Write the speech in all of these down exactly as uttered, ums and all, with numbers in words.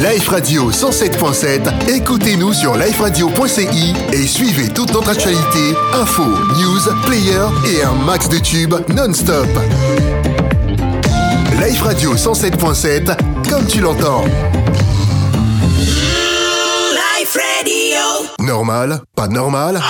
Life Radio cent sept point sept, écoutez-nous sur life radio point c i et suivez toute notre actualité, infos, news, players et un max de tubes non-stop. Life Radio cent sept point sept, comme tu l'entends. Life Radio. Normal, pas normal.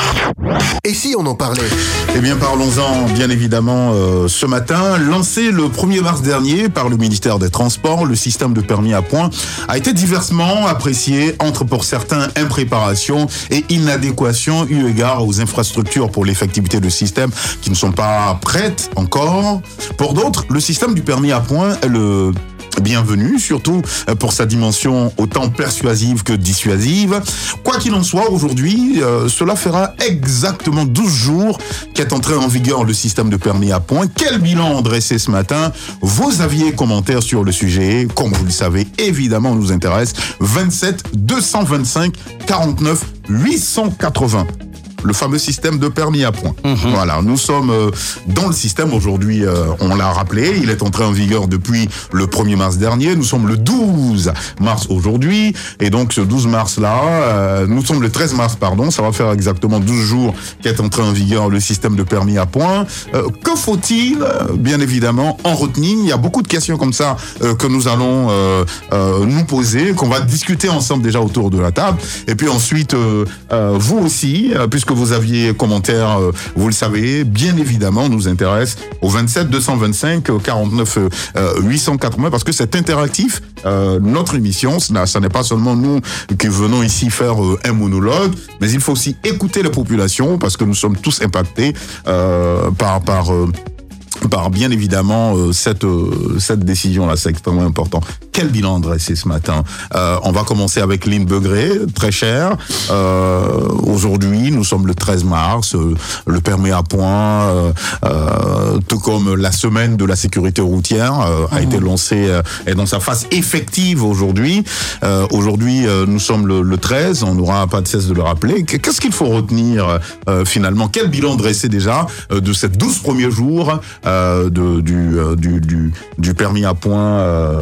Et si on en parlait ? Eh bien, parlons-en bien évidemment euh, ce matin. Lancé le premier mars dernier par le ministère des Transports, le système de permis à points a été diversement apprécié entre, pour certains, impréparation et inadéquation eu égard aux infrastructures pour l'effectivité du système qui ne sont pas prêtes encore. Pour d'autres, le système du permis à points est le bienvenue, surtout pour sa dimension autant persuasive que dissuasive. Quoi qu'il en soit, aujourd'hui, euh, cela fera exactement douze jours qu'est entré en vigueur le système de permis à points. Quel bilan dressé ce matin? Vos avis et commentaires sur le sujet, comme vous le savez, évidemment, nous intéresse. vingt-sept deux cent vingt-cinq quarante-neuf huit cent quatre-vingts. Le fameux système de permis à points. Mmh. Voilà, nous sommes euh, dans le système aujourd'hui, euh, on l'a rappelé, il est entré en vigueur depuis le premier mars dernier, nous sommes le douze mars aujourd'hui, et donc ce douze mars-là, euh, nous sommes le treize mars, pardon, ça va faire exactement douze jours qu'est entré en vigueur le système de permis à points. Euh, que faut-il, euh, bien évidemment, en retenir? Il y a beaucoup de questions comme ça euh, que nous allons euh, euh, nous poser, qu'on va discuter ensemble déjà autour de la table, et puis ensuite, euh, euh, vous aussi, euh, puisque que vous aviez commentaires, euh, vous le savez, bien évidemment, nous intéresse au vingt-sept deux cent vingt-cinq quarante-neuf huit cent quatre-vingts parce que c'est interactif. Euh, notre émission, ça, ça n'est pas seulement nous qui venons ici faire euh, un monologue, mais il faut aussi écouter la population parce que nous sommes tous impactés euh, par par euh, par bien évidemment euh, cette euh, cette décision-là, c'est extrêmement important. Quel bilan dressé ce matin? euh, On va commencer avec Lynn Begré, très cher. Euh, aujourd'hui, nous sommes le treize mars, euh, le permis à points, euh, euh, tout comme la semaine de la sécurité routière euh, a mmh. été lancée euh, et dans sa phase effective aujourd'hui. Euh, aujourd'hui, euh, nous sommes le, le treize, on n'aura pas de cesse de le rappeler. Qu'est-ce qu'il faut retenir euh, finalement? Quel bilan dressé déjà euh, de ces douze premiers jours euh, de, du, euh, du, du, du permis à points euh,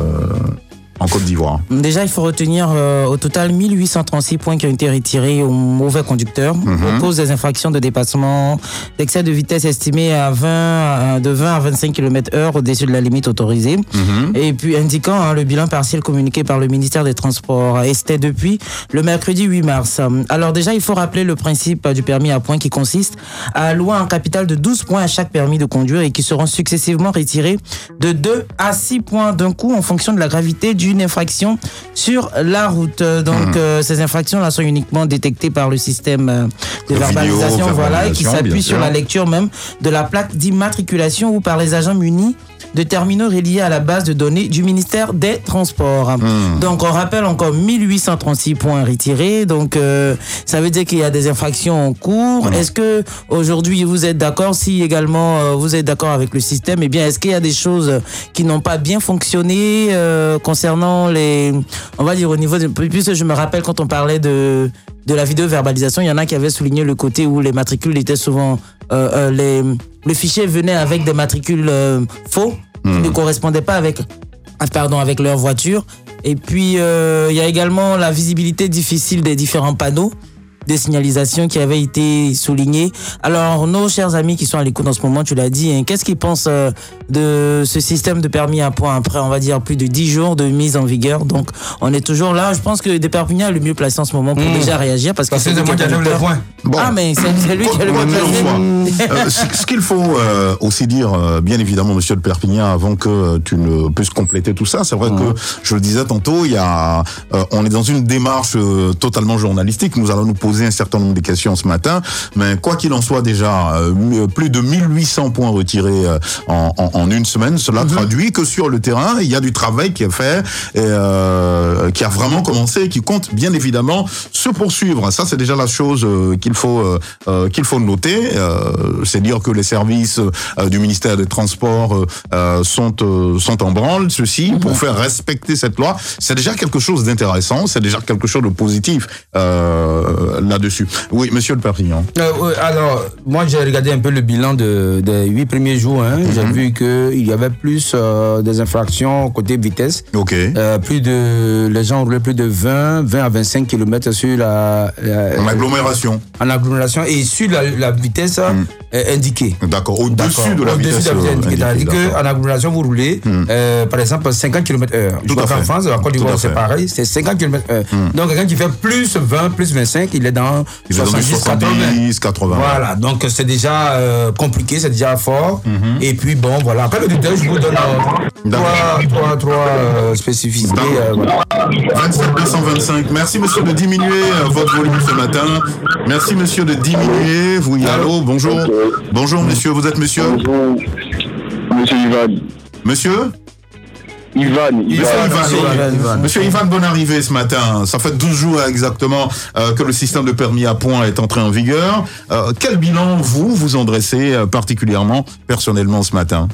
en Côte d'Ivoire? Déjà, il faut retenir euh, au total mille huit cent trente-six points qui ont été retirés aux mauvais conducteurs mm-hmm. au cause des infractions de dépassement, d'excès de vitesse estimé à vingt, de vingt à vingt-cinq kilomètres heure au-dessus de la limite autorisée. Mm-hmm. Et puis indiquant hein, le bilan partiel communiqué par le ministère des Transports. Et c'était depuis le mercredi huit mars. Alors déjà, il faut rappeler le principe du permis à points qui consiste à allouer un capital de douze points à chaque permis de conduire et qui seront successivement retirés de deux à six points d'un coup en fonction de la gravité du une infraction sur la route. Donc, mmh. euh, ces infractions-là sont uniquement détectées par le système euh, de le verbalisation, vidéo, voilà, et qui s'appuie sur la lecture même de la plaque d'immatriculation ou par les agents munis de terminaux reliés à la base de données du ministère des Transports. Mmh. Donc, on rappelle encore mille huit cent trente-six points retirés. Donc, euh, ça veut dire qu'il y a des infractions en cours. Mmh. Est-ce que aujourd'hui vous êtes d'accord? Si également euh, vous êtes d'accord avec le système, eh bien, est-ce qu'il y a des choses qui n'ont pas bien fonctionné euh, concernant les, on va dire au niveau de, puisque je me rappelle quand on parlait de de la vidéo-verbalisation, il y en a qui avaient souligné le côté où les matricules étaient souvent euh, euh, les le fichier venait avec des matricules euh, faux qui mmh. ne correspondaient pas avec pardon avec leur voiture. Et puis euh, il y a également la visibilité difficile des différents panneaux des signalisations qui avaient été soulignées. Alors, nos chers amis qui sont à l'écoute en ce moment, tu l'as dit, hein, qu'est-ce qu'ils pensent euh, de ce système de permis à points après, on va dire, plus de dix jours de mise en vigueur? Donc, on est toujours là. Je pense que Desperpignan est le mieux placé en ce moment pour mmh. déjà réagir parce que c'est lui qui a le points. Bon. Ah, mais c'est, c'est lui qui a le mieux placé. euh, ce qu'il faut euh, aussi dire, euh, bien évidemment, monsieur de Perpignan, avant que euh, tu ne puisses compléter tout ça, c'est vrai mmh. que, je le disais tantôt, il y a, euh, on est dans une démarche euh, totalement journalistique. Nous allons nous poser un certain nombre de questions ce matin, mais quoi qu'il en soit déjà, euh, plus de mille huit cents points retirés euh, en, en, en une semaine, cela mm-hmm. traduit que sur le terrain, il y a du travail qui est fait, et, euh, qui a vraiment commencé et qui compte bien évidemment se poursuivre. Ça, c'est déjà la chose euh, qu'il faut euh, euh, qu'il faut noter. Euh, c'est dire que les services euh, du ministère des Transports euh, sont euh, sont en branle, ceci, mm-hmm. pour faire respecter cette loi. C'est déjà quelque chose d'intéressant, c'est déjà quelque chose de positif euh, là-dessus. Oui, monsieur de Perpignan. Euh, alors, moi, j'ai regardé un peu le bilan de, des huit premiers jours. Hein. Mm-hmm. J'ai vu que qu'il y avait plus euh, des infractions côté vitesse. Ok. Euh, plus de, les gens roulaient plus de vingt, vingt à vingt-cinq kilomètres sur la... la en agglomération. En agglomération et sur la, la vitesse mm. euh, indiquée. D'accord, au-dessus de la au vitesse, de la vitesse indiquée. C'est-à-dire qu'en agglomération, vous roulez, mm. euh, par exemple, cinquante kilomètres heure. Tout à fait. En France, en Côte d'Ivoire, c'est pareil, c'est cinquante kilomètres heure. Mm. Donc, quelqu'un qui fait plus vingt, plus vingt-cinq, il est dans soixante-dix, quatre-vingts. Voilà, donc c'est déjà euh, compliqué, c'est déjà fort. Mm-hmm. Et puis, bon, voilà. Après le détail, je vous donne euh, trois, trois, trois euh, spécificités. Euh, voilà. vingt-sept deux cent vingt-cinq. Merci, monsieur, de diminuer euh, votre volume ce matin. Merci, monsieur, de diminuer. Vous, allô, bonjour. Okay. Bonjour, monsieur. Vous êtes monsieur? Bonjour. Monsieur Ivan. Monsieur Ivan. Ivan. Monsieur Ivan. Ivan. Ivan. Monsieur Ivan, bonne arrivée ce matin. Ça fait douze jours exactement euh, que le système de permis à points est entré en vigueur. Euh, quel bilan, vous, vous en dressez euh, particulièrement, personnellement, ce matin?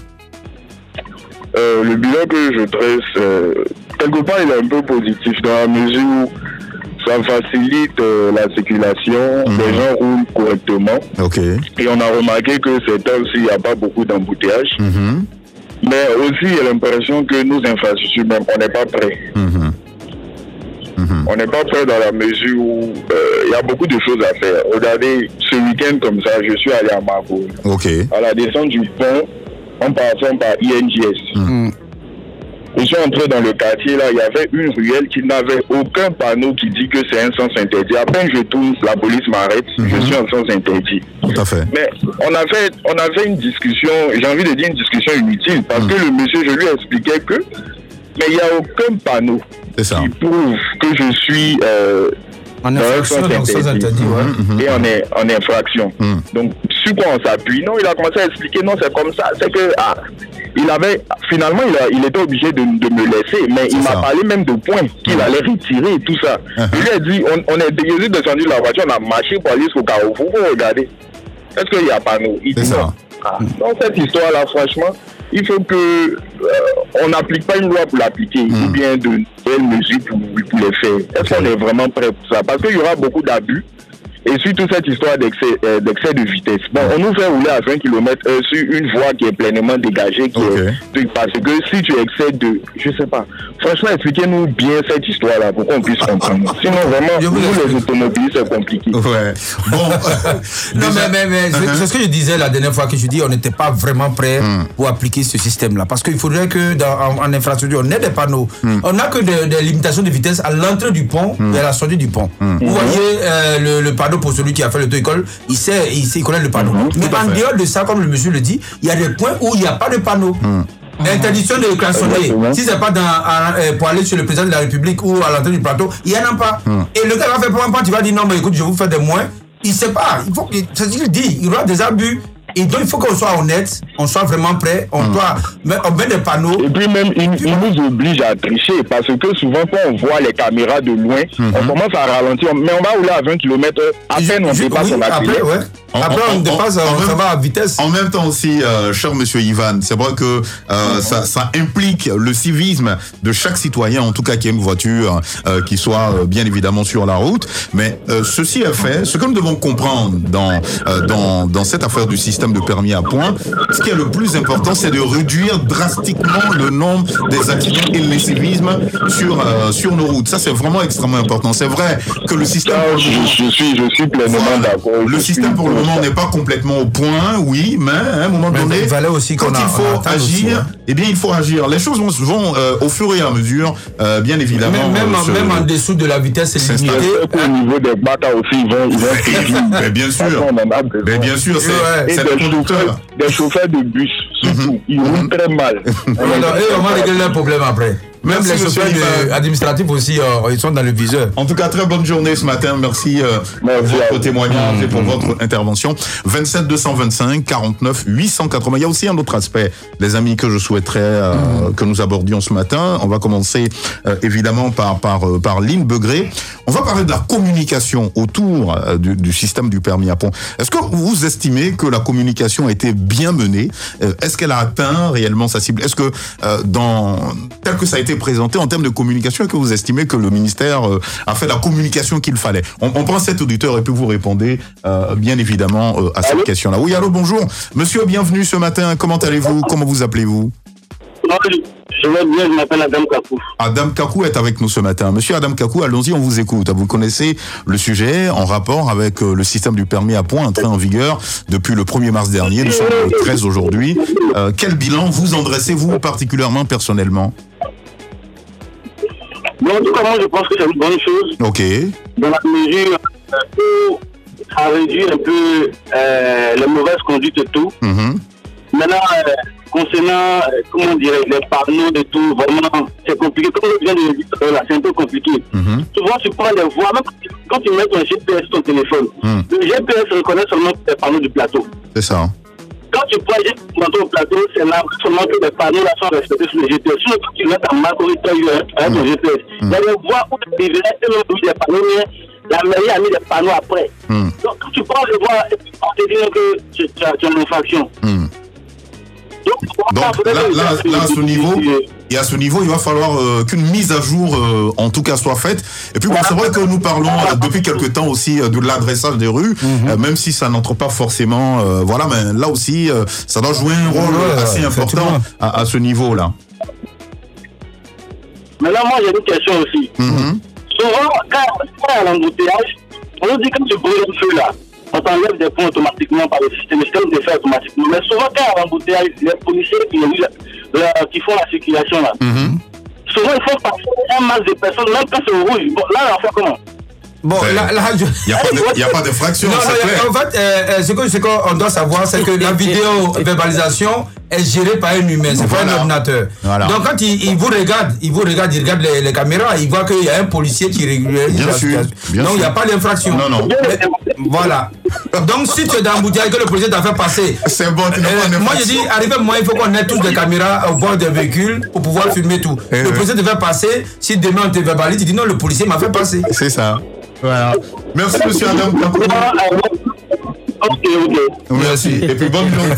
euh, Le bilan que je dresse, euh, quelque part, il est un peu positif dans la mesure où ça facilite euh, la circulation, mmh. les gens roulent correctement. Okay. Et on a remarqué que c'est temps aussi, il n'y a pas beaucoup d'embouteillages. Mmh. Mais aussi, il y a l'impression que nos infrastructures, même, on n'est pas prêts. Mmh. Mmh. On n'est pas prêts dans la mesure où il euh, y a beaucoup de choses à faire. Regardez, ce week-end comme ça, je suis allé à Marco. Okay. À la descente du pont, en passant par I N G S. Mmh. Je suis entré dans le quartier, là, il y avait une ruelle qui n'avait aucun panneau qui dit que c'est un sens interdit. À peine je tourne, la police m'arrête, mmh. je suis en sens interdit. Tout à fait. Mais on a fait, on a fait une discussion, j'ai envie de dire une discussion inutile, parce mmh. que le monsieur, je lui expliquais que, mais il n'y a aucun panneau qui prouve que je suis euh, en infraction, dans un sens interdit, ouais. et en, est, en infraction. Mmh. Donc, sur quoi on s'appuie? Non, il a commencé à expliquer, non, c'est comme ça, c'est que, ah, il avait, finalement, il, a, il était obligé de, de me laisser, mais c'est il m'a parlé même de points qu'il mmh. allait retirer et tout ça. Mmh. Il lui a dit, on, on est descendu de la voiture, on a marché pour aller jusqu'au carrefour, vous regardez. Est-ce qu'il n'y a pas nous? Il dit non. Ah, dans cette histoire-là, franchement, il faut que euh, on n'applique pas une loi pour l'appliquer, mmh. ou bien de nouvelles mesures pour, pour les faire. Est-ce qu'on est vraiment prêt pour ça? Parce qu'il y aura beaucoup d'abus. Et surtout cette histoire d'excès, euh, d'excès de vitesse. Bon, on nous fait rouler à vingt kilomètres heure sur une voie qui est pleinement dégagée, qui okay. est, parce que si tu excèdes de, je sais pas, franchement, expliquez-nous bien cette histoire-là pour qu'on puisse comprendre. Sinon, vraiment, nous les automobilistes, c'est compliqué. Ouais. Bon. non, mais, mais, mais uh-huh. c'est ce que je disais la dernière fois que je dis, on n'était pas vraiment prêt mm. pour appliquer ce système-là. Parce qu'il faudrait que dans, en, en infrastructure, on ait des panneaux. Mm. On n'a que des, des limitations de vitesse à l'entrée du pont mm. et à la sortie du pont. Mm. Vous mm. voyez euh, le, le panneau pour celui qui a fait l'auto-école, il sait, il sait, il connaît le panneau. Mmh, mais en dehors de ça, comme le monsieur le dit, il y a des points où il n'y a pas de panneau. Mmh. Interdiction de klaxonner. Si c'est pas dans, à, euh, pour aller sur le président de la République ou à l'entrée du plateau, il n'y en a pas. Mmh. Et le gars va faire pour un pas, tu vas dire non, mais écoute, je vous fais des moins. Il ne sait pas. Il faut, c'est ce qu'il dit. Il y aura des abus. Et donc, il faut qu'on soit honnête, on soit vraiment prêt, on mmh. doit on met des panneaux. Et puis même, il, il nous oblige à tricher, parce que souvent, quand on voit les caméras de loin, mmh. on commence à ralentir, mais on va rouler à vingt kilomètres heure, à peine on dépasse son accéléré. Après, ouais. Après, on, on dépasse, on, on, on va à vitesse. En même temps aussi, euh, cher monsieur Ivan, c'est vrai que euh, mmh. ça, ça implique le civisme de chaque citoyen, en tout cas qui a une voiture, euh, qui soit euh, bien évidemment sur la route. Mais euh, ceci est fait. Ce que nous devons comprendre dans, euh, dans, dans cette affaire du système de permis à points, ce qui est le plus important, c'est de réduire drastiquement le nombre des accidents et le civisme sur, euh, sur nos routes. Ça, c'est vraiment extrêmement important. C'est vrai que le système... Ah, je, je, suis, je suis pleinement voilà. d'accord. Le je système, pour le moment, n'est pas complètement au point, oui, mais à un moment mais donné, il aussi quand a, il faut agir, aussi, hein. eh bien, il faut agir. Les choses vont, vont euh, au fur et à mesure, euh, bien évidemment. Même, même, euh, même en dessous de la vitesse limitée. Au niveau des bacs aussi, ils vont... Ils vont mais bien sûr, mais bien sûr, c'est ouais, c'est des chauffeurs, des chauffeurs de bus, surtout, mm-hmm. ils roulent très mal. Et on va régler le problème après. Même Merci les chauffeurs administratifs aussi, euh, ils sont dans le viseur. En tout cas, très bonne journée ce matin. Merci, euh, Merci pour votre témoignage mmh. et pour votre intervention. vingt-sept deux cent vingt-cinq quarante-neuf huit cent quatre-vingts. Il y a aussi un autre aspect, les amis, que je souhaiterais euh, mmh. que nous abordions ce matin. On va commencer euh, évidemment par, par, euh, par Lynn Begré. On va parler de la communication autour euh, du, du système du permis à points. Est-ce que vous estimez que la communication a été bien menée? euh, Est-ce qu'elle a atteint réellement sa cible? Est-ce que, euh, dans, tel que ça a été été présentées en termes de communication et que vous estimez que le ministère euh, a fait la communication qu'il fallait. On, on prend cet auditeur et puis vous répondez euh, bien évidemment euh, à cette allô question-là. Oui, allô, bonjour. Monsieur, bienvenue ce matin. Comment allez-vous? Comment vous appelez-vous? Je vais bien, je m'appelle Adam Kakou. Adam Kakou est avec nous ce matin. Monsieur Adam Kakou, allons-y, on vous écoute. Vous connaissez le sujet en rapport avec le système du permis à points entré en vigueur depuis le premier mars dernier. Nous sommes le treize aujourd'hui. Euh, quel bilan vous en dressez-vous particulièrement, personnellement? Bon, en tout cas, moi, je pense que c'est une bonne chose. Ok. Dans la mesure où ça réduit un peu euh, les mauvaises conduites et tout. Mm-hmm. Maintenant, euh, concernant, euh, comment dire, les panneaux et tout, vraiment, c'est compliqué. Comme je viens de le dire là, c'est un peu compliqué. Mm-hmm. Souvent, tu prends les voies, même quand tu mets ton G P S sur ton téléphone, mm. le G P S reconnaît seulement les panneaux du plateau. C'est ça. Quand tu prends le G P S au plateau, c'est là seulement que les panneaux là sont respectés sur le G P S. Sinon, quand tu mets ta marque avec ton G P S, il y a des voies où tu verrais et des panneaux, mais la mairie a mis des panneaux après. Mm. Donc, quand tu prends les voies, on te dit que tu, tu, as, tu as une infraction. Mm. Donc, Donc là, là, là, à ce niveau, et à ce niveau, il va falloir euh, qu'une mise à jour, euh, en tout cas, soit faite. Et puis, bon, c'est vrai que nous parlons euh, depuis quelque temps aussi euh, de l'adressage des rues, mm-hmm. euh, même si ça n'entre pas forcément. Euh, voilà, mais là aussi, euh, ça doit jouer un rôle ouais, assez important à, à ce niveau-là. Maintenant, moi, j'ai une question aussi. Mm-hmm. Souvent, quand on est à l'embouteillage, on nous dit que tu brûles le feu là. On t'enlève des points automatiquement par le système, le système de fait automatiquement. Mais souvent, quand il y a l'embouteillage, les policiers qui, le, qui font la circulation là, mm-hmm. souvent ils font passer un masse de personnes, même quand c'est au rouge. Bon, là, on va faire comment? Bon, là, là, je... il n'y a, a pas d'infraction. Non, non, en fait, euh, ce qu'on ce qu'on doit savoir, c'est que la vidéo verbalisation est gérée par un humain, c'est voilà. pas un ordinateur. Voilà. Donc quand il, il vous regarde, il vous regarde, il regarde les, les caméras, il voit qu'il y a un policier qui régularise la situation. Donc il n'y a pas d'infraction. Non, non. Mais, voilà. Donc si tu es dans l'embouteillage que le policier t'a fait passer, c'est bon. Tu euh, moi je dis, arrivé moi, il faut qu'on ait tous des caméras au bord des véhicules pour pouvoir filmer tout. Et le oui. policier te fait passer. Si demain on te verbalise, tu dis non, le policier m'a fait passer. C'est ça. Voilà. Merci, monsieur Adam. Ok, ok. Merci. Et puis bonne journée.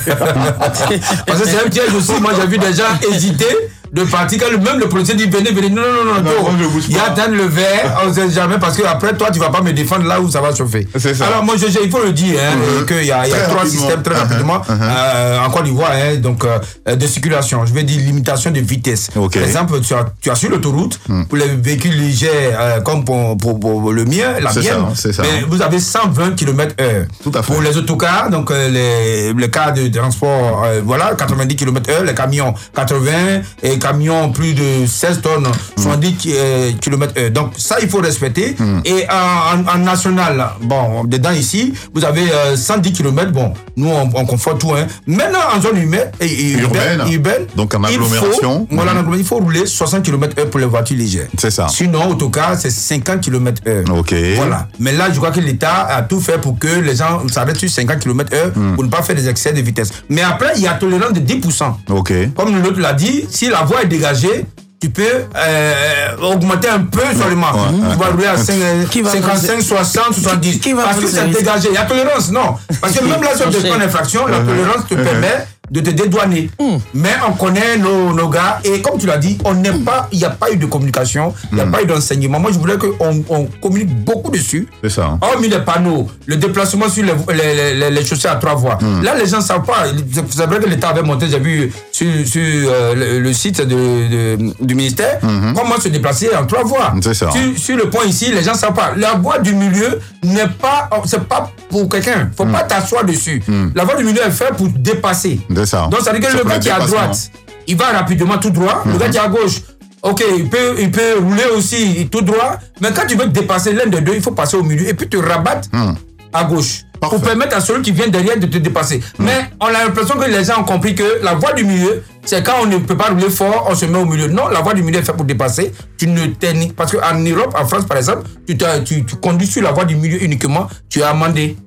Parce que c'est un piège aussi. Moi, j'ai vu des gens hésiter de partir quand même le policier dit venez, venez. Non, non, non, non. non il y a dans le verre, on ne sait jamais parce que après toi, tu ne vas pas me défendre là où ça va chauffer. C'est ça. Alors, moi, je, il faut le dire, hein, mm-hmm. qu'il y a, il y a trois systèmes très uh-huh. rapidement uh-huh. euh, en Côte d'Ivoire, hein, donc euh, de circulation. Je vais dire limitation de vitesse. Okay. Par exemple, tu as, tu as sur l'autoroute, mm. pour les véhicules légers, euh, comme pour, pour, pour le mien, la mienne, ça, ça. Mais vous avez cent vingt kilomètres heure. Tout à fait. Pour les autocars, donc euh, les, les cars de transport, euh, voilà, quatre-vingt-dix kilomètres heure, les camions quatre-vingts et camions plus de seize tonnes, soixante-dix kilomètres heure. Donc ça, il faut respecter. Mm. Et en, en, en national, bon, dedans ici, vous avez euh, cent dix kilomètres. Bon, nous, on, on confond tout. Hein. Maintenant, en zone humaine, et, et urbaine, urbaine, urbaine, donc en agglomération, il faut, mm. voilà, il faut rouler soixante kilomètres heure pour les voitures légères. C'est ça. Sinon, autocar, c'est cinquante kilomètres heure. Ok. Voilà. Mais là, je crois que l'État a tout fait pour que les gens s'arrêtent sur cinquante kilomètres heure mm. pour ne pas faire des excès de vitesse. Mais après, il y a tolérance de dix pour cent. Ok. Comme l'autre l'a dit, si la voie est dégagée, tu peux euh, augmenter un peu seulement. Ouais, ouais, tu vas rouler à cinquante-cinq, soixante, soixante-dix. Parce que c'est dégagé. Il y a tolérance, non. Parce que même là, sur des points d'infraction, la tolérance te permet de te dédouaner. Mm. Mais on connaît nos, nos gars et comme tu l'as dit, on n'est pas, il n'y a pas eu de communication, il n'y a mm. pas eu d'enseignement. Moi, je voulais qu'on on communique beaucoup dessus. C'est ça. Hormis les panneaux, le déplacement sur les, les, les, les chaussées à trois voies. Mm. Là, les gens ne savent pas. C'est vrai que l'État avait monté, j'ai vu sur, sur euh, le, le site de, de, du ministère, mm-hmm. comment se déplacer en trois voies. C'est ça. Sur, sur le point ici, les gens ne savent pas. La voie du milieu n'est pas, c'est pas pour quelqu'un. Il ne faut mm. pas t'asseoir dessus. Mm. La voie du milieu est faite pour dépasser. Ça. Donc, ça veut dire que le gars qui est à droite, il va rapidement tout droit. Mm-hmm. Le gars qui est à gauche, ok, il peut, il peut rouler aussi tout droit. Mais quand tu veux dépasser l'un des deux, il faut passer au milieu et puis te rabattre mm. à gauche. Parfait. Pour permettre à celui qui vient derrière de te dépasser. Mm. Mais on a l'impression que les gens ont compris que la voie du milieu, c'est quand on ne peut pas rouler fort, on se met au milieu. Non, la voie du milieu est faite pour dépasser. Tu ne t'es... Parce qu'en Europe, en France par exemple, tu, tu, tu conduis sur la voie du milieu uniquement, tu es amendé.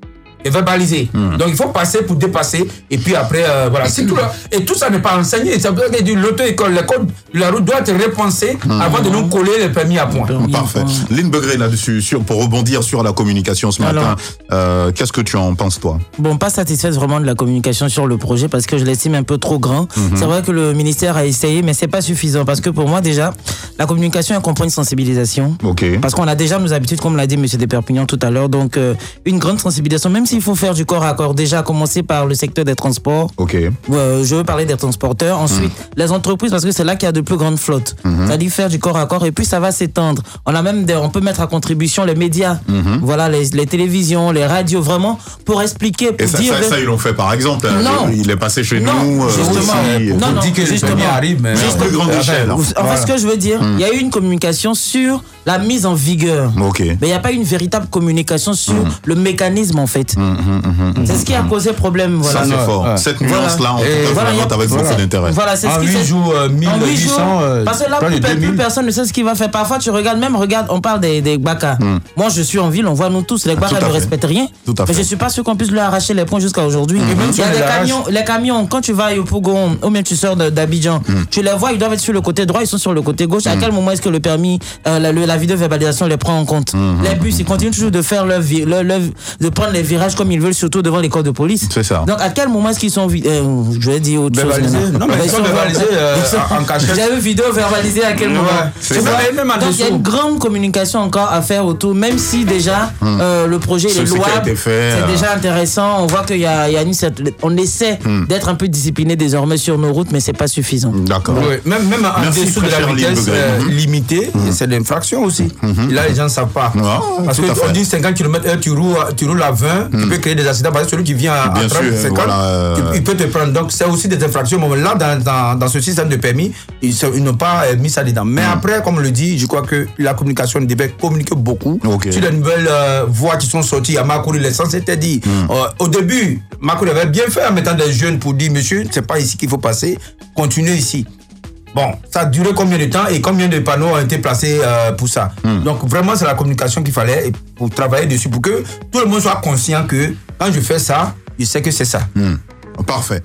et verbaliser. Mmh. Donc il faut passer pour dépasser et puis après euh, voilà, c'est tout là. Et tout ça n'est pas enseigné. Ça veut dire que l'auto-école, les codes de la route doivent être repensés mmh. avant de nous coller les permis à point. Parfait. Lynn Begré là-dessus, sur, pour rebondir sur la communication ce matin, euh, qu'est-ce que tu en penses toi? Bon, pas satisfaite vraiment de la communication sur le projet parce que je l'estime un peu trop grand. Mmh. C'est vrai que le ministère a essayé, mais c'est pas suffisant parce que pour moi déjà, la communication elle comprend une sensibilisation. Okay. Parce qu'on a déjà nos habitudes, comme l'a dit M. Desperpignan tout à l'heure, donc euh, une grande sensibilisation, même s'il faut faire du corps à corps, déjà commencer par le secteur des transports. Okay. Euh, je veux parler des transporteurs. Ensuite, mmh. les entreprises, parce que c'est là qu'il y a de plus grandes flottes. Mmh. C'est-à-dire faire du corps à corps et puis ça va s'étendre. On a même des, on peut mettre à contribution les médias, mmh. voilà, les, les télévisions, les radios, vraiment pour expliquer. Pour et ça, dire ça, de... ça, ils l'ont fait par exemple. Non. Il est passé chez non, nous. Justement. Euh, non, non, dit que justement. le arrive, mais juste plus grande échelle. En voilà. fait, ce que je veux dire, il mmh. y a eu une communication sur la mise en vigueur. Okay. Mais il n'y a pas une véritable communication sur mmh. le mécanisme, en fait. Mmh, mmh, mmh, c'est ce qui a causé problème. Voilà. Ça, c'est fort. Ouais. Cette nuance-là, en tout cas, voilà, je la note avec voilà. beaucoup d'intérêt. Voilà, c'est ce qui fait. Jours, euh, mille huit cents, euh, parce que là, plus, plus personne ne sait ce qu'il va faire. Parfois, tu regardes, même, regarde, on parle des, des Gbaka. Mmh. Moi, je suis en ville, on voit nous tous, les Gbaka ne respectent rien. Mais je ne suis pas sûr qu'on puisse leur arracher les points jusqu'à aujourd'hui. Mmh. Il y a des camions, les camions, quand tu vas à Yopougon, ou même tu sors d'Abidjan, mmh. tu les vois, ils doivent être sur le côté droit, ils sont sur le côté gauche. Mmh. À quel moment est-ce que le permis, euh, la, la vidéo-verbalisation les prend en compte? Mmh. Les bus, ils continuent toujours de faire leur, leur, leur, de prendre les virages comme ils veulent, surtout devant les corps de police. C'est ça. Donc, à quel moment est-ce qu'ils sont, euh, je vais dire autre chose. Non, mais ils sont verbalisés euh, en cachette. J'ai vu vidéo verbalisée à quel moment. Ouais, donc, il y a une grande communication encore à faire autour, même si déjà hum. euh, le projet est louable, c'est euh... déjà intéressant. On voit qu'il y a, il y a une certaine, on essaie hum. d'être un peu discipliné désormais sur nos routes, mais c'est pas suffisant. D'accord. Oui, même même en dessous de la vitesse euh, limitée, hum. c'est l'infraction aussi. Hum. Là, les gens ne savent pas. Ah, parce qu'on dit cinquante kilomètres heure, tu roules, tu roules à vingt, hum. tu peux créer des accidents. Parce que celui qui vient à, à trente, cinquante, voilà, euh... il peut te prendre. Donc, c'est aussi des infractions. Mais là, dans, dans, dans ce système de permis, ils, ils n'ont pas mis ça dedans. Mais mmh. après, comme on le dit, je crois que la communication devait communiquer beaucoup okay. sur les nouvelles euh, voies qui sont sorties. À Makouri, l'essence était dit. Mmh. Euh, au début, Makouri avait bien fait en mettant des jeunes pour dire, monsieur, c'est pas ici qu'il faut passer, continuez ici. Bon, ça a duré combien de temps et combien de panneaux ont été placés euh, pour ça. Mmh. Donc vraiment, c'est la communication qu'il fallait pour travailler dessus, pour que tout le monde soit conscient que quand je fais ça, je sais que c'est ça. Mmh. Parfait.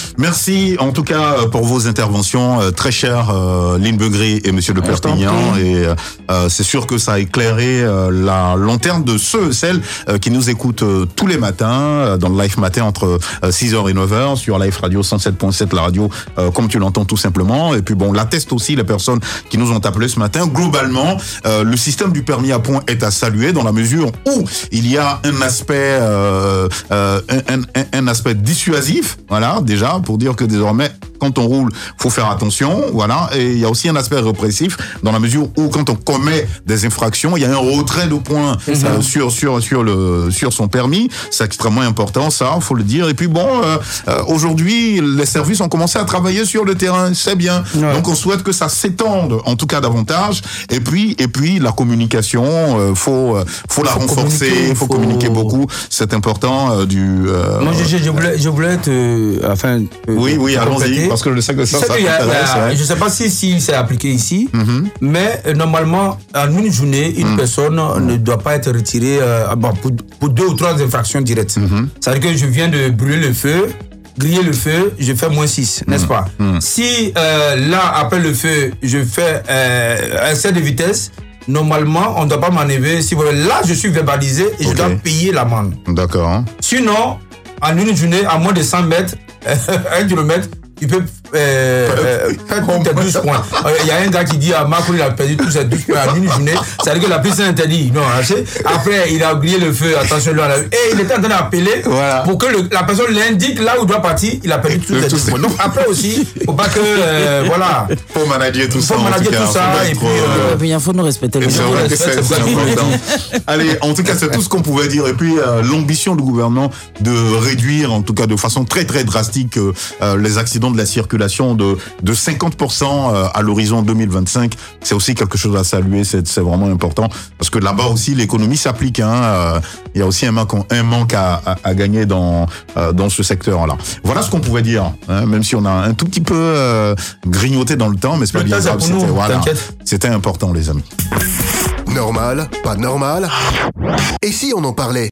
Merci en tout cas pour vos interventions, euh, très chers euh, Lynn Begré et Monsieur Desperpignan. Et euh, c'est sûr que ça a éclairé euh, la lanterne de ceux, celles euh, qui nous écoutent euh, tous les matins euh, dans le Live Matin entre euh, six heures et neuf heures sur Live Radio cent sept point sept, la radio euh, comme tu l'entends tout simplement. Et puis bon, l'atteste aussi les personnes qui nous ont appelés ce matin. Globalement, euh, le système du permis à points est à saluer dans la mesure où il y a un aspect, euh, euh, un, un, un aspect dissuasif. Voilà, déjà, pour dire que désormais, quand on roule, faut faire attention, voilà. Et il y a aussi un aspect répressif, dans la mesure où, quand on commet des infractions, il y a un retrait de points euh, sur, sur, sur, le, sur son permis. C'est extrêmement important, ça, faut le dire. Et puis bon, euh, euh, aujourd'hui, les services ont commencé à travailler sur le terrain, c'est bien. Ouais. Donc on souhaite que ça s'étende, en tout cas davantage. Et puis, et puis la communication, euh, faut, euh, faut la faut renforcer, il faut... faut communiquer beaucoup. C'est important euh, du. Euh, Moi, je, je voulais, je voulais te, enfin. Te, oui, oui, allons-y. Parce que je sais que ça, ça que y a, y a, je ne sais pas si, si c'est appliqué ici, mm-hmm. mais euh, normalement, en une journée, une mm-hmm. personne mm-hmm. ne doit pas être retirée euh, bon, pour, pour deux ou trois infractions directes. Mm-hmm. C'est-à-dire que je viens de brûler le feu, griller le feu, je fais moins six, n'est-ce pas? Mm-hmm. Si euh, là, après le feu, je fais euh, un excès de vitesse, normalement, on ne doit pas m'enlever. Si vous voulez, là, je suis verbalisé et okay. je dois payer l'amende. D'accord. Sinon, en une journée, à moins de cent mètres, un kilomètre, tu peux euh, euh, faire tes douze points. Il y a un gars qui dit à Marco, il a perdu tous ses douze points en une journée. C'est-à-dire que la piste est interdite. Non, après, il a oublié le feu. Attention, là, et il était en train d'appeler voilà. pour que le, la personne l'indique là où il doit partir. Il a perdu tous ses douze points. Donc après aussi, il ne faut pas que. Euh, voilà. Il faut manager tout ça. Il faut manager tout ça. Et puis, euh, euh, il faut nous respecter. C'est vrai que c'est important. Allez, en tout cas, c'est tout ce qu'on pouvait dire. Et puis, euh, l'ambition du gouvernement de réduire, en tout cas de façon très, très drastique, euh, les accidents de la circulation de, de cinquante pour cent à l'horizon deux mille vingt-cinq. C'est aussi quelque chose à saluer, c'est, c'est vraiment important. Parce que là-bas aussi, l'économie s'applique. Hein. Il y a aussi un manque, un manque à, à, à gagner dans, dans ce secteur-là. Voilà ce qu'on pouvait dire, hein, même si on a un tout petit peu euh, grignoté dans le temps, mais c'est pas bien grave. C'était, voilà, c'était important, les amis. Normal, pas normal. Et si on en parlait ?